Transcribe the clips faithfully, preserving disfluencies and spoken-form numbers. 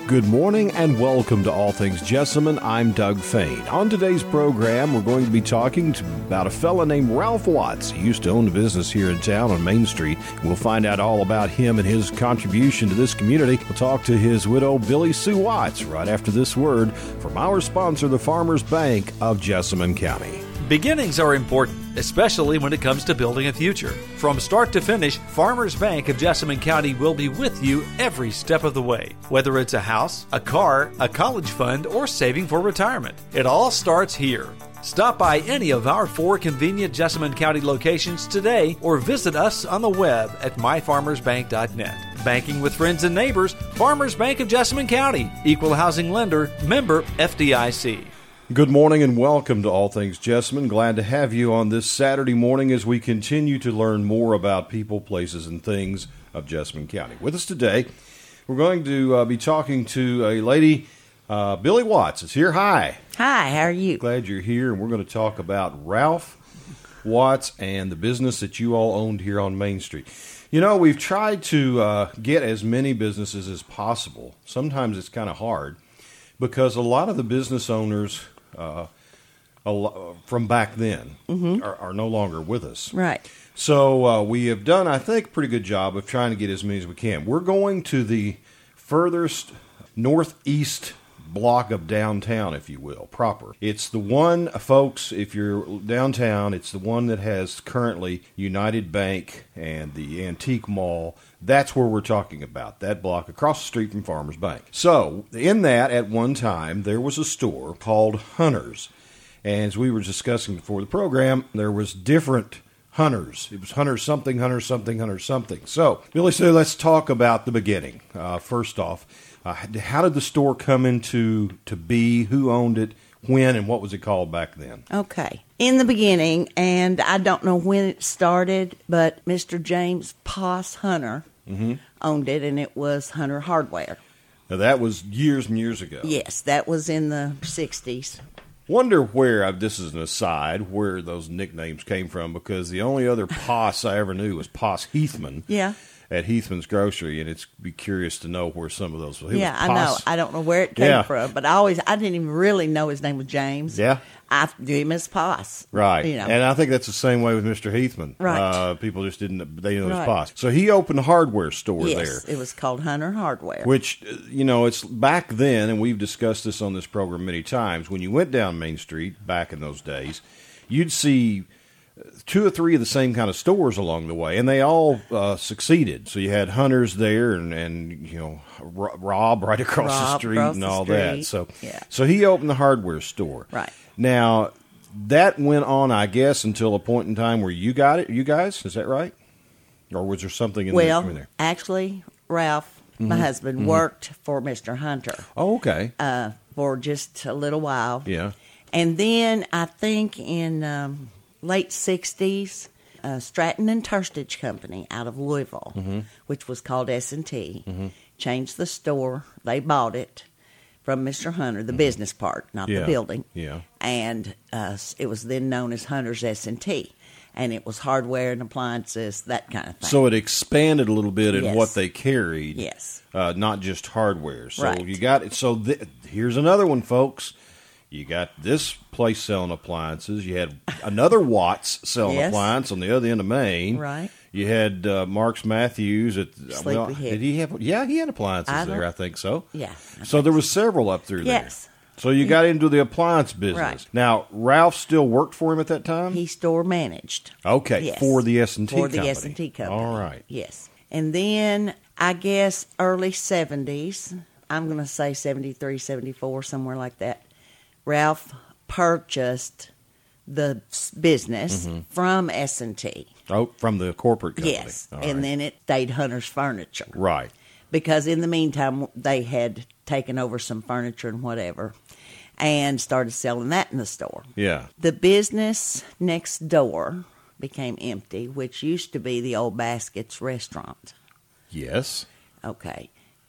Good morning and welcome to All Things Jessamine. I'm Doug Fain. On today's program, we're going to be talking to, about a fella named Ralph Watts. He used to own a business here in town on Main Street. We'll find out all about him and his contribution to this community. We'll talk to his widow, Billy Sue Watts, right after this word from our sponsor, the Farmers Bank of Jessamine County. Beginnings are important, especially when it comes to building a future. From start to finish, Farmers Bank of Jessamine County will be with you every step of the way. Whether it's a house, a car, a college fund, or saving for retirement, it all starts here. Stop by any of our four convenient Jessamine County locations today or visit us on the web at my farmers bank dot net. Banking with friends and neighbors, Farmers Bank of Jessamine County, Equal Housing Lender, member F D I C. Good morning and welcome to All Things Jessamine. Glad to have you on this Saturday morning as we continue to learn more about people, places, and things of Jessamine County. With us today, we're going to uh, be talking to a lady, uh, Billy Watts is here. Hi. Hi, how are you? Glad you're here, and we're going to talk about Ralph Watts and the business that you all owned here on Main Street. You know, we've tried to uh, get as many businesses as possible. Sometimes it's kind of hard because a lot of the business owners Uh, a lo- from back then mm-hmm. are, are no longer with us. Right. So uh, we have done, I think, a pretty good job of trying to get as many as we can. We're going to the furthest northeast block of downtown, if you will, proper. It's the one, folks, if you're downtown, it's the one that has currently United Bank and the Antique Mall. That's where we're talking about, that block across the street from Farmers Bank. So, in that, at one time, there was a store called Hunter's. And as we were discussing before the program, there was different Hunters. It was Hunter something, Hunter something, Hunter something. So, Billy, so let's talk about the beginning. Uh, first off, uh, how did the store come into to be? Who owned it? When? And what was it called back then? Okay. In the beginning, and I don't know when it started, but Mister James Poss Hunter mm-hmm. owned it, and it was Hunter Hardware. Now, that was years and years ago. Yes, that was in the sixties. Wonder where, this is an aside, where those nicknames came from, because the only other Poss I ever knew was Poss Heathman. Yeah. At Heathman's Grocery, and it's be curious to know where some of those. It yeah, was I know. I don't know where it came yeah. from, but I always I didn't even really know his name was James. Yeah, I knew him as Poss. Right, you know. And I think that's the same way with Mister Heathman. Right, uh, people just didn't they knew it was right. Poss. So he opened a hardware store yes, there. It was called Hunter Hardware. Which, you know, it's back then, and we've discussed this on this program many times. When you went down Main Street back in those days, you'd see two or three of the same kind of stores along the way, and they all uh, succeeded. So you had Hunters there, and, and you know Rob right across Rob the street, across and the all street. that. So, yeah. so he opened the hardware store. Right now, that went on, I guess, until a point in time where you got it. You guys, is that right? Or was there something in well, there? Well, actually, Ralph, mm-hmm. my husband, mm-hmm. worked for Mister Hunter. Oh, okay. Uh, for just a little while. Yeah. And then I think in um, late sixties, uh, Stratton and Turstage Company out of Louisville, mm-hmm. which was called S and T, mm-hmm. changed the store. They bought it from Mister Hunter, the mm-hmm. business part, not yeah. the building. Yeah. And uh, it was then known as Hunter's S and T. And it was hardware and appliances, that kind of thing. So it expanded a little bit in yes. what they carried. Yes. Uh, not just hardware. So right. you got it. So th- here's another one, folks. You got this place selling appliances. You had another Watts selling yes. appliance on the other end of Maine. Right. You had uh, Marks Matthews at Sleepy well, Head. Did he have? Yeah, he had appliances I there. I think so. Yeah. I so there was several up through there. Yes. So you got into the appliance business. Right. Now, Ralph still worked for him at that time? He store managed. Okay, yes. for the S and T For company. the S and T company. All right. Yes. And then, I guess, early seventies, I'm going to say seventy-three, seventy-four, somewhere like that, Ralph purchased the business mm-hmm. from S and T. Oh, from the corporate company. Yes. All and right. then it stayed Hunter's Furniture. Right. Because in the meantime, they had taken over some furniture and whatever and started selling that in the store. Yeah. The business next door became empty, which used to be the old Baskets restaurant. Yes. Okay.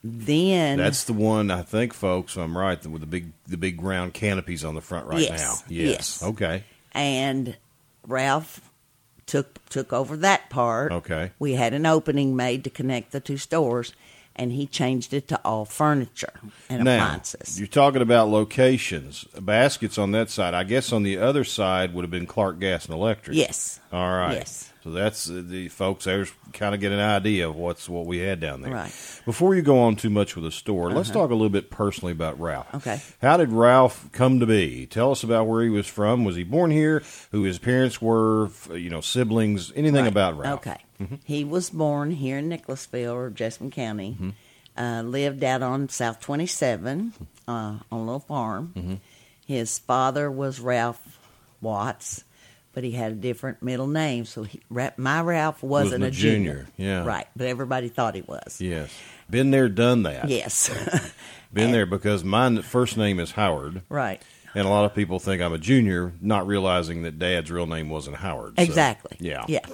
Then that's the one, I think, folks. I'm right, with the big the big round canopies on the front right yes, now. Yes. Yes. Okay. And Ralph took took over that part. Okay. We had an opening made to connect the two stores. and he changed it to all furniture and Now, appliances. you're talking about locations. Baskets on that side. I guess on the other side would have been Clark Gas and Electric. Yes. All right. Yes. So that's uh, the folks. There's kind of get an idea of what's what we had down there. Right. Before you go on too much with the store, let's talk a little bit personally about Ralph. Okay. How did Ralph come to be? Tell us about where he was from. Was he born here? Who his parents were? f- You know, siblings. Anything Right. about Ralph? Okay. He was born here in Nicholasville, or Jessamine County. Mm-hmm. Uh, lived out on South twenty-seven uh, on a little farm. Mm-hmm. His father was Ralph Watts, but he had a different middle name. So he, Ra- my Ralph wasn't Wasn't a a junior. junior, yeah. Right, but everybody thought he was. Yes. Been there, done that. Yes. Been there because my first name is Howard. Right. And a lot of people think I'm a junior, not realizing that Dad's real name wasn't Howard. So, Exactly. yeah. Yeah.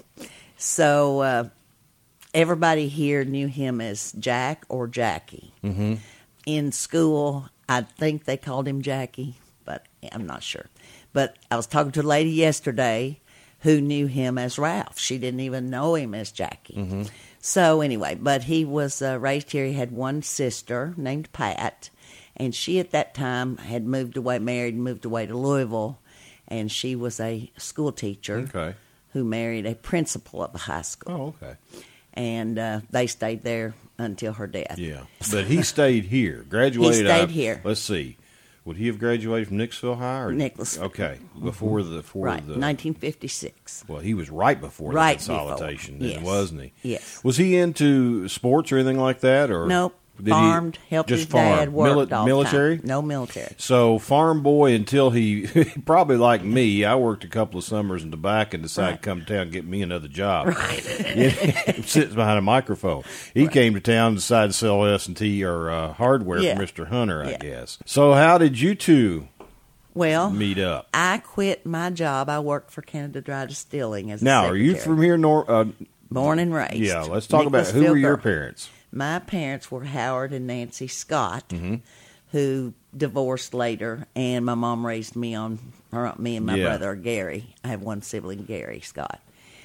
So uh, everybody here knew him as Jack or Jackie. Mm-hmm. In school, I think they called him Jackie, but I'm not sure. But I was talking to a lady yesterday who knew him as Ralph. She didn't even know him as Jackie. Mm-hmm. So anyway, but he was uh, raised here. He had one sister named Pat, and she at that time had moved away, married, and moved away to Louisville, and she was a school teacher Okay. who married a principal of a high school. Oh, okay. And uh, they stayed there until her death. Yeah. But he stayed here. Graduated. He stayed out- here. Let's see. Would he have graduated from Nicholasville High? Or, Nicholasville. Okay. Before the. Before Right, the, nineteen fifty-six. Well, he was right before Right the before, consolidation, then, yes. wasn't he? Yes. Was he into sports or anything like that? Or Nope. did he Farmed, helped just his farm? dad, worked Mili- all military? the time. No military. So farm boy until he probably like me. I worked a couple of summers in tobacco and decided Right. to come to town and get me another job. Right. Sits behind a microphone. He came to town and decided to sell S and T or uh, hardware Yeah. for Mister Hunter, I Yeah. guess. So how did you two Well, meet up? I quit my job. I worked for Canada Dry Distilling as a Now, are you secretary. from here? Nor- uh, Born and raised. yeah, let's talk about who were Nicholasville your girl. parents. My parents were Howard and Nancy Scott, Mm-hmm. who divorced later, and my mom raised me on her, me and my Yeah. brother Gary. I have one sibling, Gary Scott.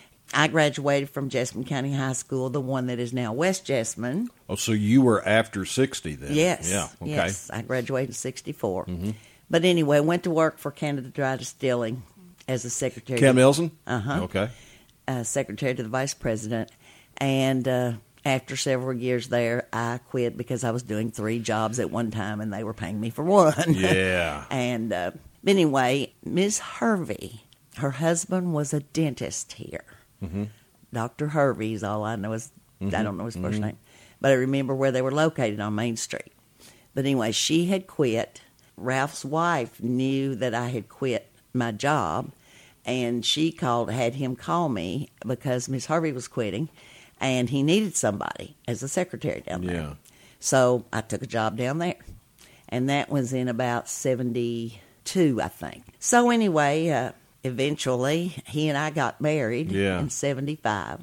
I graduated from Jessamine County High School, the one that is now West Jessamine. Oh, so you were after sixty then? Yes. Yeah. Okay. Yes, I graduated in sixty-four. Mm-hmm. But anyway, went to work for Canada Dry Distilling as a secretary. Cam Nelson? Uh-huh. Okay. uh, secretary to the vice president. And uh, after several years there, I quit because I was doing three jobs at one time and they were paying me for one. Yeah. And uh, anyway, Miss Hervey, her husband was a dentist here. Mm-hmm. Doctor Hervey is all I know. Is I don't know his 1st name. But I remember where they were located on Main Street. But anyway, she had quit. Ralph's wife knew that I had quit my job, and she called, had him call me because Miss Harvey was quitting, and he needed somebody as a secretary down there. Yeah. So I took a job down there, and that was in about seventy-two, I think. So anyway, uh, eventually he and I got married Yeah. in seventy-five,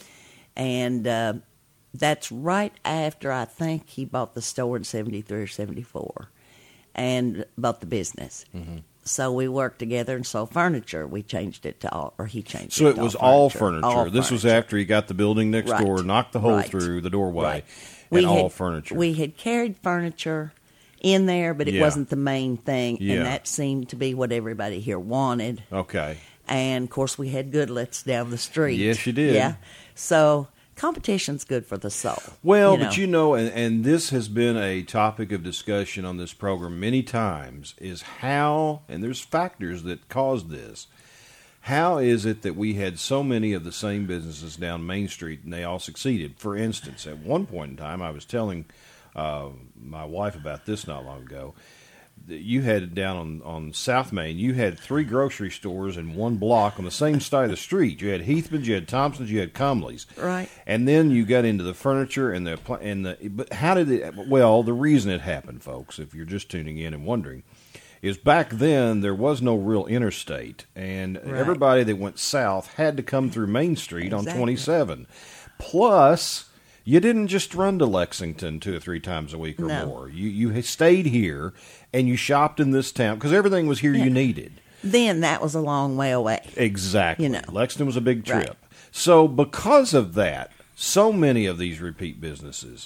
and uh, that's right after I think he bought the store in seventy-three or seventy-four, and bought the business. Mm-hmm. So we worked together and sold furniture. We changed it to all, or he changed So it it to was all furniture. All This was furniture. after he got the building next Right. door, knocked the hole Right. through the doorway, Right. and We all had, furniture. We had carried furniture in there, but it Yeah. wasn't the main thing, Yeah. and that seemed to be what everybody here wanted. Okay. And of course, we had Goodlet's down the street. Yes, you did. Yeah, so competition's good for the soul. Well, you but know. you know, and, and this has been a topic of discussion on this program many times, is how, and there's factors that caused this, how is it that we had so many of the same businesses down Main Street and they all succeeded? For instance, at one point in time, I was telling uh, my wife about this not long ago, that you had down on, on South Main, you had three grocery stores in one block on the same side of the street. You had Heathman's, you had Thompson's, you had Comley's. Right. And then you got into the furniture and the pl- and the. But how did it? Well, the reason it happened, folks, if you're just tuning in and wondering, is back then there was no real interstate, and Right. everybody that went south had to come through Main Street on Exactly. twenty-seven. Plus, you didn't just run to Lexington two or three times a week or No. more. You you had stayed here and you shopped in this town because everything was here Yeah. you needed. Then that was a long way away. Exactly. You know. Lexington was a big trip. Right. So because of that, so many of these repeat businesses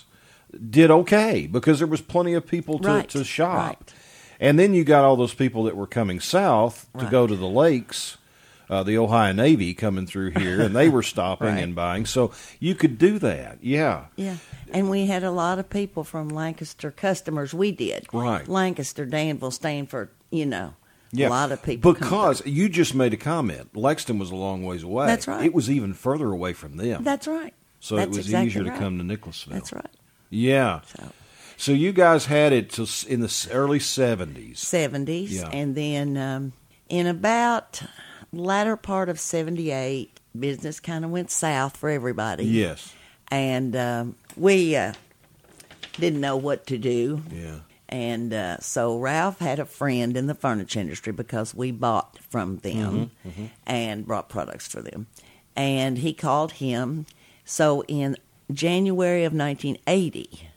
did okay because there was plenty of people to, Right, to shop. right. And then you got all those people that were coming south to Right. go to the lakes, uh, the Ohio Navy coming through here, and they were stopping Right. and buying. So you could do that, yeah. Yeah. And we had a lot of people from Lancaster, customers we did. Right. Lancaster, Danville, Stanford, you know. Yeah, A lot of people come because you just made a comment. Lexington was a long ways away. That's right. It was even further away from them. That's right. so That's it was exactly easier to right. come to Nicholasville. That's right. Yeah. So So you guys had it till s- in the s- early seventies. seventies, Yeah. and then um, in about latter part of seventy-eight, business kind of went south for everybody. Yes. And um, we uh, didn't know what to do. Yeah. And uh, so Ralph had a friend in the furniture industry because we bought from them Mm-hmm, and brought products for them. And he called him. So in January of nineteen eighty,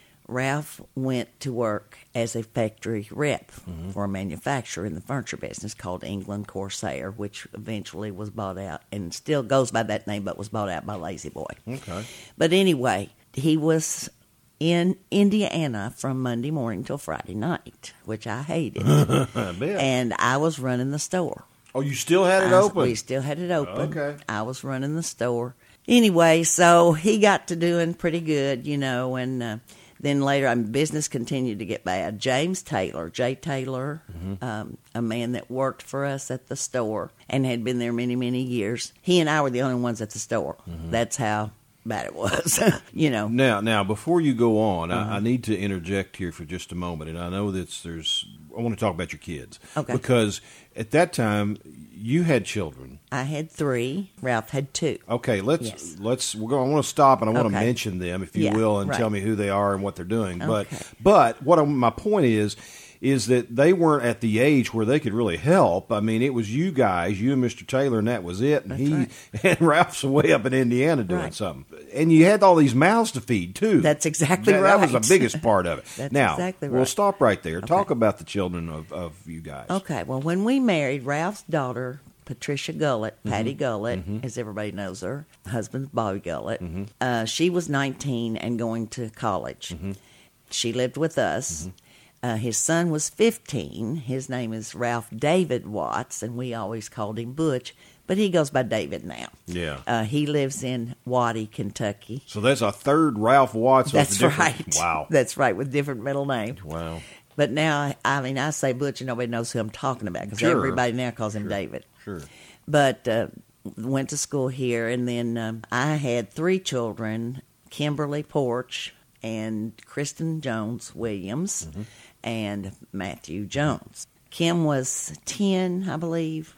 Ralph went to work as a factory rep Mm-hmm. for a manufacturer in the furniture business called England Corsair, which eventually was bought out and still goes by that name, but was bought out by Lazy Boy. Okay. But anyway, he was in Indiana from Monday morning till Friday night, which I hated. I bet. And I was running the store. oh, you still had it I- open? We still had it open. Okay. I was running the store. Anyway, so he got to doing pretty good, you know, and uh, then later, I mean, business continued to get bad. James Taylor, Jay Taylor, Mm-hmm. um, a man that worked for us at the store and had been there many, many years. He and I were the only ones at the store. Mm-hmm. That's how bad it was, you know. Now, now, before you go on, Mm-hmm. I, I need to interject here for just a moment, and I know that there's. I want to talk about your kids, Okay. because at that time you had children. I had three. Ralph had two. Okay, let's Yes. let's. We're going. I want to stop and I want to Okay. mention them, if you Yeah, will, and right. tell me who they are and what they're doing. But Okay. but what I, my point is. Is that they weren't at the age where they could really help. I mean, it was you guys, you and Mister Taylor, and that was it. And That's he right. and Ralph's way up in Indiana doing Right. something. And you had all these mouths to feed too. That's exactly that, right. That was the biggest part of it. That's now, exactly we'll right. stop right there. Talk Okay. about the children of, of you guys. Okay, well, when we married, Ralph's daughter, Patricia Gullett, Patty Mm-hmm. Gullett, as everybody knows her, husband's Bobby Gullett, uh, she was nineteen and going to college. Mm-hmm. She lived with us. Uh, his son was fifteen. His name is Ralph David Watts, and we always called him Butch, but he goes by David now. Yeah. Uh, he lives in Waddy, Kentucky. So that's a third Ralph Watts. with That's a different- right. Wow. That's right, with different middle names. Wow. But now, I mean, I say Butch and nobody knows who I'm talking about because Sure. everybody now calls him David. Sure. But uh, went to school here, and then um, I had three children: Kimberly Porch and Kristen Jones Williams, Mm-hmm. and Matthew Jones. Kim was ten, I believe.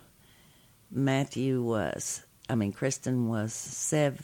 Matthew was, I mean, Kristen was seven,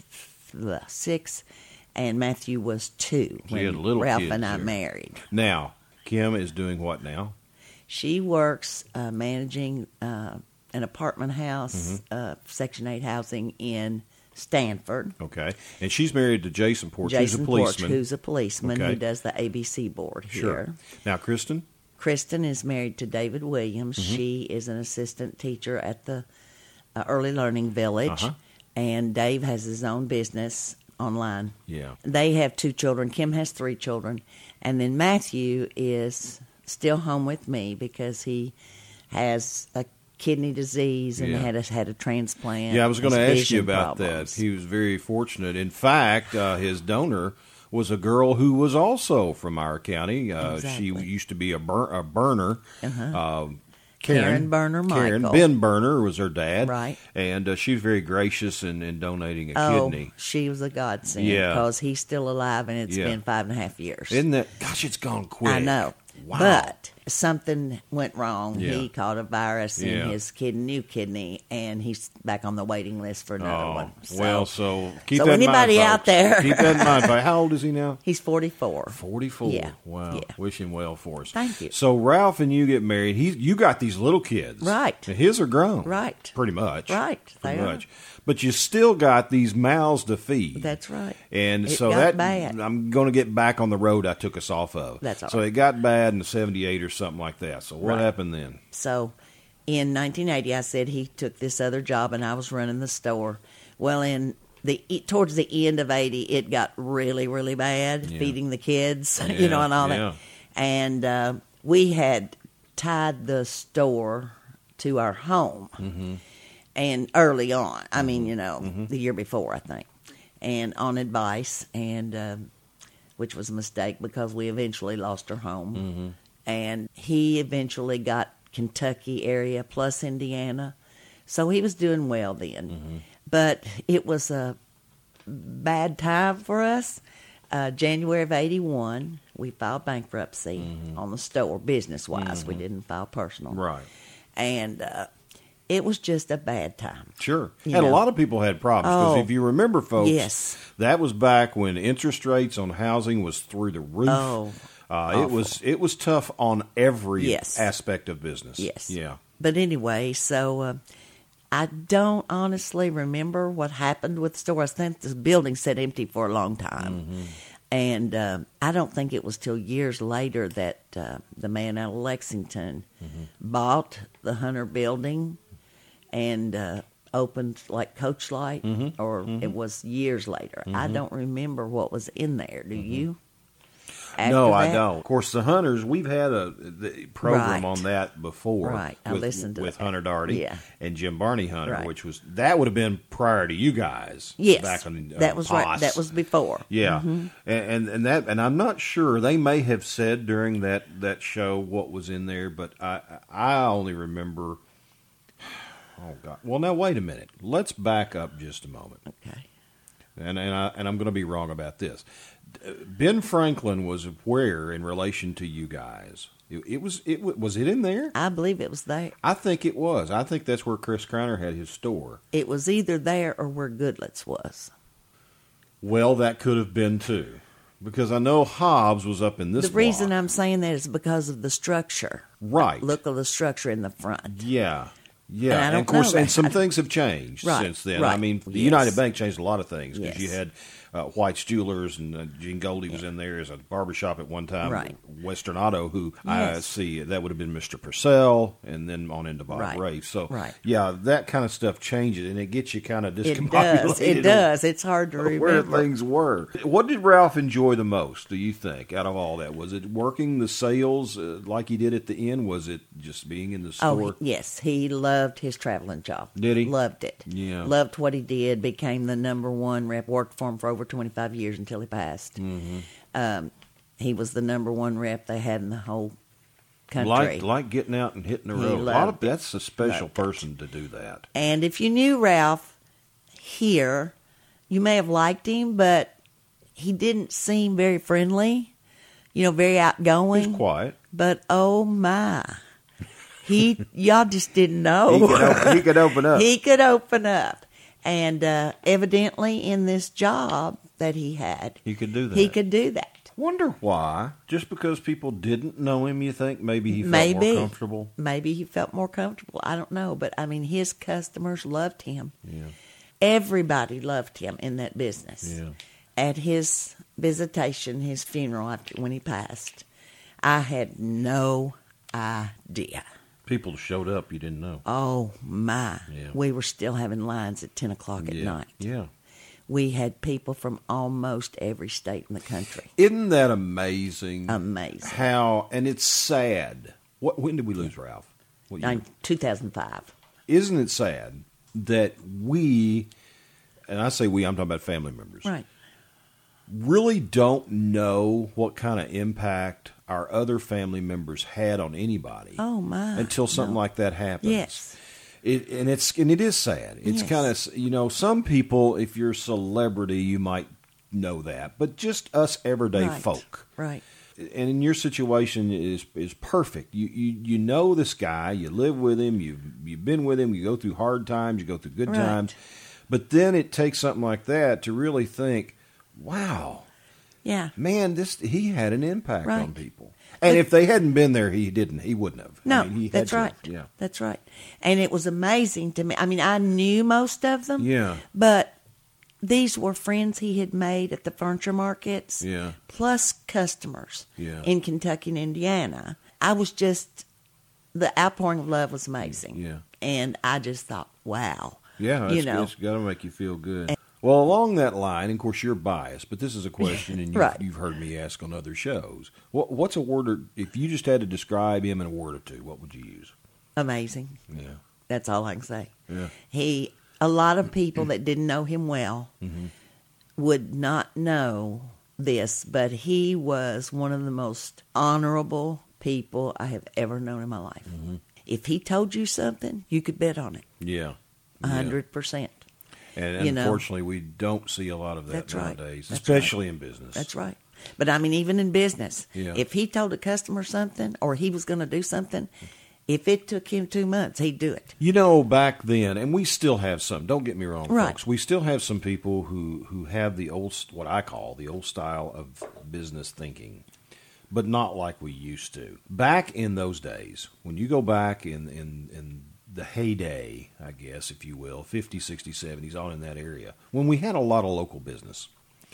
six, and Matthew was two So you had when little Ralph kids and I there. married. Now, Kim is doing what now? She works uh, managing uh, an apartment house, Mm-hmm. uh, Section eight housing in Stanford. Okay. And she's married to Jason Porch, Jason who's a Porch, policeman. who's a policeman Okay. who does the A B C board here. Sure. Now, Kristen? Kristen is married to David Williams. Mm-hmm. She is an assistant teacher at the uh, Early Learning Village, Uh-huh. and Dave has his own business online. Yeah. They have two children. Kim has three children, and then Matthew is still home with me because he has a kidney disease and Yeah. had a, had a transplant. Yeah, I was going to Has ask you vision about problems. that. He was very fortunate. In fact, uh, his donor was a girl who was also from our county. Uh, She Exactly. used to be a, bur- a burner. Uh-huh. Um, Karen Burner Karen Michael. Ben Burner was her dad. Right. And uh, she was very gracious in, in donating a Oh, kidney. she was a godsend Yeah. because he's still alive, and it's Yeah. been five and a half years. Isn't that? Gosh, it's gone quick. I know. Wow. But something went wrong. Yeah. He caught a virus in Yeah. his kid, new kidney, and he's back on the waiting list for another Oh, one. So, well, so keep so that anybody in mind, out folks. there- Keep that in mind. How old is he now? he's forty-four. forty-four. Yeah. Wow. Yeah. Wish him well for us. Thank you. So Ralph and you get married. He, you got these little kids. Right. And his are grown. Right. Pretty much. Right. Pretty They are. much. But you still got these mouths to feed. That's right. And It so got that bad. I'm going to get back on the road I took us off of. That's all So right. it got bad in seventy-eight or something like that. So what Right. happened then? So in nineteen eighty, I said he took this other job, and I was running the store. Well, in the towards the end of eighty, it got really, really bad, Yeah. feeding the kids, Yeah, you know, and all yeah. that. And uh, we had tied the store to our home, Mm-hmm. and early on, I mean, you know, the year before, I think, and on advice, and um, which was a mistake because we eventually lost our home. Mm-hmm. And he eventually got Kentucky area plus Indiana, so he was doing well then. Mm-hmm. But it was a bad time for us. Uh, January of eighty-one, we filed bankruptcy Mm-hmm. on the store, business-wise. We didn't file personal. Right. And uh, it was just a bad time. Sure. You And a know. lot of people had problems because Oh. if you remember, folks, Yes. that was back when interest rates on housing was through the roof. Oh, uh, it was it was tough on every Yes. aspect of business. Yes. Yeah. But anyway, so uh, I don't honestly remember what happened with the store. I think the building sat empty for a long time. Mm-hmm. And uh, I don't think it was till years later that uh, the man out of Lexington Mm-hmm. bought the Hunter building and uh, opened like Coach Light, Mm-hmm. or it was years later. I don't remember what was in there. Do you? After No, I that? don't. Of course, the Hunters, we've had a the program Right. on that before. Right. I with, listened to with that. Hunter Darty Yeah. and Jim Barney Hunter, Right. which was that would have been prior to you guys. Yes, back on uh, that was right. Poss. That was before. Yeah, Mm-hmm. and, and and that and I'm not sure they may have said during that that show what was in there, but I I only remember. Oh God! Well, now wait a minute. Let's back up just a moment. Okay. And and I and I'm going to be wrong about this. Ben Franklin was where in relation to you guys? It, it was it wa- was it in there? I believe it was there. I think it was. I think that's where Chris Kreiner had his store. It was either there or where Goodlet's was. Well, that could have been too, because I know Hobbs was up in this. The reason block. I'm saying that is because of the structure. Right. Look of the structure in the front. Yeah. Yeah, And I don't of course, know and that. some I- things have changed Right, since then. I right, mean, the yes. United Bank changed a lot of things because you Yes. had uh, White's Jewelers and uh, Gene Goldie was in there as a barbershop at one time. Right. Western Auto, who I Yes. see that would have been Mister Purcell, and then on into Bob Right, Rafe. So, right. yeah, that kind of stuff changes, and it gets you kind of It discombobulated. does. It on does. It's hard to Where remember. things were. What did Ralph enjoy the most, do you think, out of all that? Was it working the sales uh, like he did at the end? Was it just being in the Oh, store? he- yes. He loved his traveling job. Did he? Loved it. Yeah. Loved what he did. Became the number one rep. Worked for him for over twenty-five years until he passed. Mm-hmm. Um, he was the number one rep they had in the whole country. Like like getting out and hitting the He road. A lot of loved it. that's a special Loved it. person to do that. And if you knew Ralph here, you may have liked him, but he didn't seem very friendly, you know, very outgoing. He's quiet. But oh my, he y'all just didn't know. He could open, he could open up. He could open up, and uh, evidently in this job that he had, He could do that. he could do that. Wonder why? Just because people didn't know him, you think maybe he felt Maybe. more comfortable? Maybe he felt more comfortable. I don't know, but I mean, his customers loved him. Yeah. Everybody loved him in that business. Yeah. At his visitation, his funeral after when he passed, I had no idea. People showed up you didn't know. Oh my! Yeah. We were still having lines at ten o'clock at yeah. night. Yeah. We had people from almost every state in the country. Isn't that amazing? Amazing. How and it's sad. What when did we lose Ralph? What year? In two thousand five. Isn't it sad that we, and I say we, I'm talking about family members, Right. really don't know what kind of impact our other family members had on anybody Oh my! until something No. like that happens. Yes. It, and it's and it is sad. It's Yes. kind of, you know, some people, if you're a celebrity, you might know that, but just us everyday Right. folk. Right. And in your situation is is perfect. You, you you know this guy. You live with him. You've you've been with him. You go through hard times. You go through good Right. times. But then it takes something like that to really think, wow, Yeah. man, this he had an impact Right. on people. And if they hadn't been there, he didn't. He wouldn't have. No, I mean, he had that's to. right. Yeah. That's right. And it was amazing to me. I mean, I knew most of them. Yeah. But these were friends he had made at the furniture markets. Yeah. Plus customers. Yeah. In Kentucky and Indiana. I was just, the outpouring of love was amazing. Yeah. And I just thought, wow. Yeah, You it's, know. it's got to make you feel good. Well, along that line, of course, you're biased, but this is a question, and you've, Right. you've heard me ask on other shows. What, what's a word, or, if you just had to describe him in a word or two, what would you use? Amazing. Yeah. That's all I can say. Yeah. He, a lot of people that didn't know him well Mm-hmm. would not know this, but he was one of the most honorable people I have ever known in my life. Mm-hmm. If he told you something, you could bet on it, Yeah. a hundred percent. And You know. unfortunately, we don't see a lot of that That's right. nowadays, That's especially in business. That's right. But I mean, even in business, Yeah. if he told a customer something or he was going to do something, if it took him two months, he'd do it. You know, back then, and we still have some. Don't get me wrong, Right. folks. We still have some people who who have the old, what I call the old style of business thinking, but not like we used to. Back in those days, when you go back in in, in the heyday, I guess, if you will, fifties, sixties, seventies, on in that area, when we had a lot of local business,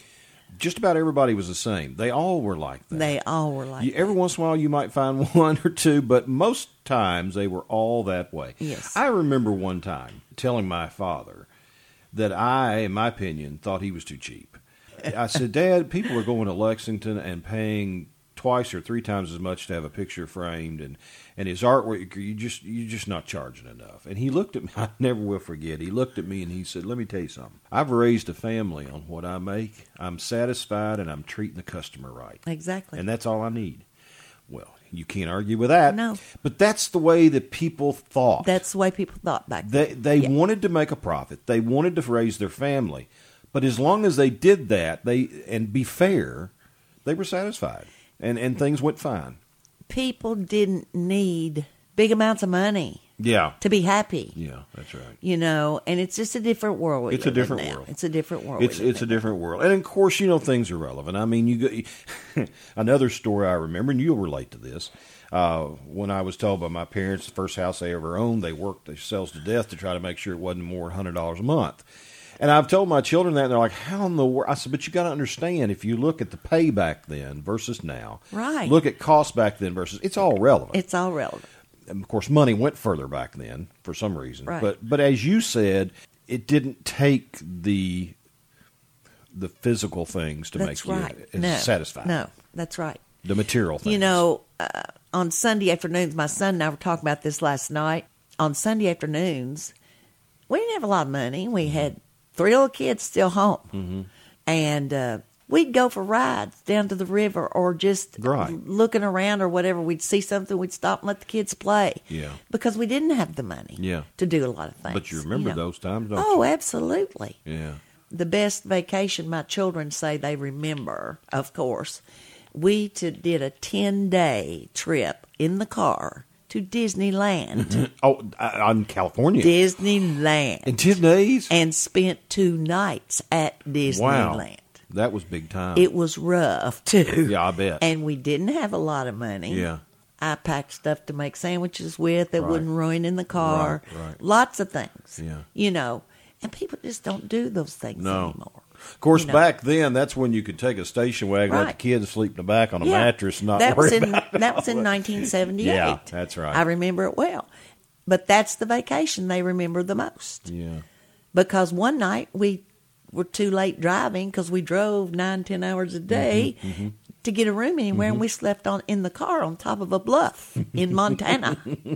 just about everybody was the same. They all were like that. They all were like You, every once in a while, you might find one or two, but most times they were all that way. Yes. I remember one time telling my father that I, in my opinion, thought he was too cheap. I said, Dad, people are going to Lexington and paying twice or three times as much to have a picture framed, and, and his artwork, you just you're just not charging enough. And he looked at me. I never will forget. He looked at me and he said, "Let me tell you something. I've raised a family on what I make. I'm satisfied, and I'm treating the customer right. Exactly. And that's all I need." Well, you can't argue with that. No. But that's the way that people thought. That's the way people thought back then. They they Yeah. wanted to make a profit. They wanted to raise their family. But as long as they did that, they and be fair, they were satisfied. And and things went fine. People didn't need big amounts of money Yeah. to be happy. Yeah, that's right. You know, and it's just a different world. We It's a live in different now. world. It's a different world. It's we live it's a in. different world. And of course, you know, things are relevant. I mean, you go, another story I remember, and you'll relate to this. Uh, when I was told by my parents, the first house they ever owned, they worked themselves to death to try to make sure it wasn't more than one hundred dollars a month. And I've told my children that, and they're like, how in the world? I said, but you got to understand, if you look at the pay back then versus now, Right. look at cost back then versus, it's all relevant. It's all relevant. And of course, money went further back then for some reason. Right. But but as you said, it didn't take the the physical things to That's make right. you no, satisfied. No, that's right. The material things. You know, uh, on Sunday afternoons, my son and I were talking about this last night. On Sunday afternoons, we didn't have a lot of money. We had three little kids still home. Mm-hmm. And uh, we'd go for rides down to the river or just Right. looking around or whatever. We'd see something, we'd stop and let the kids play. Yeah. Because we didn't have the money Yeah. to do a lot of things. But you remember know. those times, don't Oh, you? absolutely. Yeah. The best vacation my children say they remember, of course, we to, did a ten-day trip in the car to Disneyland. Oh, uh, on California. Disneyland. In ten days? And spent two nights at Disneyland. Wow. That was big time. It was rough, too. Yeah, I bet. And we didn't have a lot of money. Yeah. I packed stuff to make sandwiches with that Right. wouldn't ruin in the car. Right, right. Lots of things. Yeah. You know, and people just don't do those things No. anymore. Of course, you know. back then, that's when you could take a station wagon, let the Right. kids sleep in the back on a Yeah. mattress, and not that worry was in, about it. That was in nineteen seventy-eight. Yeah, that's right. I remember it well. But that's the vacation they remember the most. Yeah. Because one night we were too late driving because we drove nine, ten hours a day Mm-hmm, to get a room anywhere, and we slept on in the car on top of a bluff in Montana.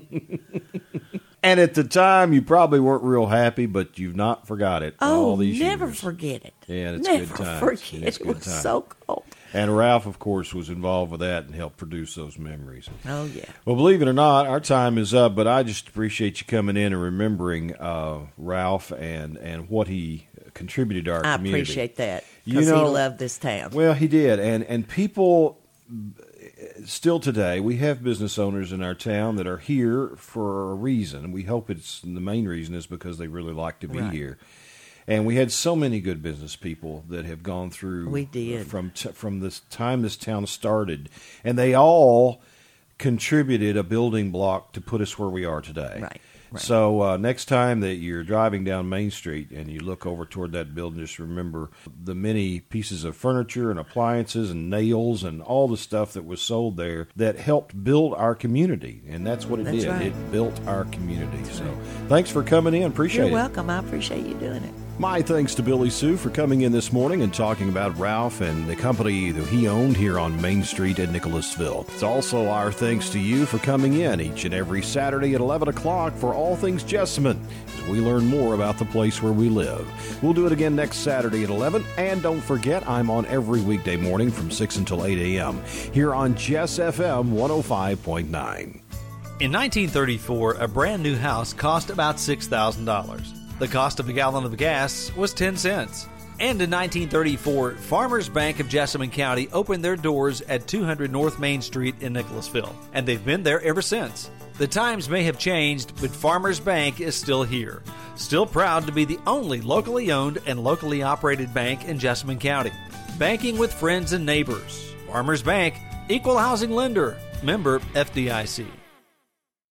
And at the time, you probably weren't real happy, but you've not forgot it Oh, all these never years. forget it. Yeah, it's never good times. forget It's it. It good was times. so cold. And Ralph, of course, was involved with that and helped produce those memories. Oh, yeah. Well, believe it or not, our time is up, but I just appreciate you coming in and remembering uh, Ralph and, and what he contributed to our I community. appreciate that You because know- he loved this town. Well, he did, and and people still today, we have business owners in our town that are here for a reason. We hope it's the main reason is because they really like to be Right. here. And we had so many good business people that have gone through. We did. from t- from this time this town started, and they all contributed a building block to put us where we are today. Right. Right. So uh, next time that you're driving down Main Street and you look over toward that building, just remember the many pieces of furniture and appliances and nails and all the stuff that was sold there that helped build our community. And that's what it That's did. right. It built our community. So thanks for coming in. Appreciate You're it. welcome. I appreciate you doing it. My thanks to Billy Sue for coming in this morning and talking about Ralph and the company that he owned here on Main Street in Nicholasville. It's also our thanks to you for coming in each and every Saturday at eleven o'clock for All Things Jessamine, as we learn more about the place where we live. We'll do it again next Saturday at eleven, and don't forget, I'm on every weekday morning from six until eight a.m. here on Jess F M one oh five point nine. In nineteen thirty-four, a brand new house cost about six thousand dollars. The cost of a gallon of gas was ten cents. And in nineteen thirty-four, Farmers Bank of Jessamine County opened their doors at two hundred North Main Street in Nicholasville, and they've been there ever since. The times may have changed, but Farmers Bank is still here. Still proud to be the only locally owned and locally operated bank in Jessamine County. Banking with friends and neighbors. Farmers Bank, equal housing lender. Member F D I C.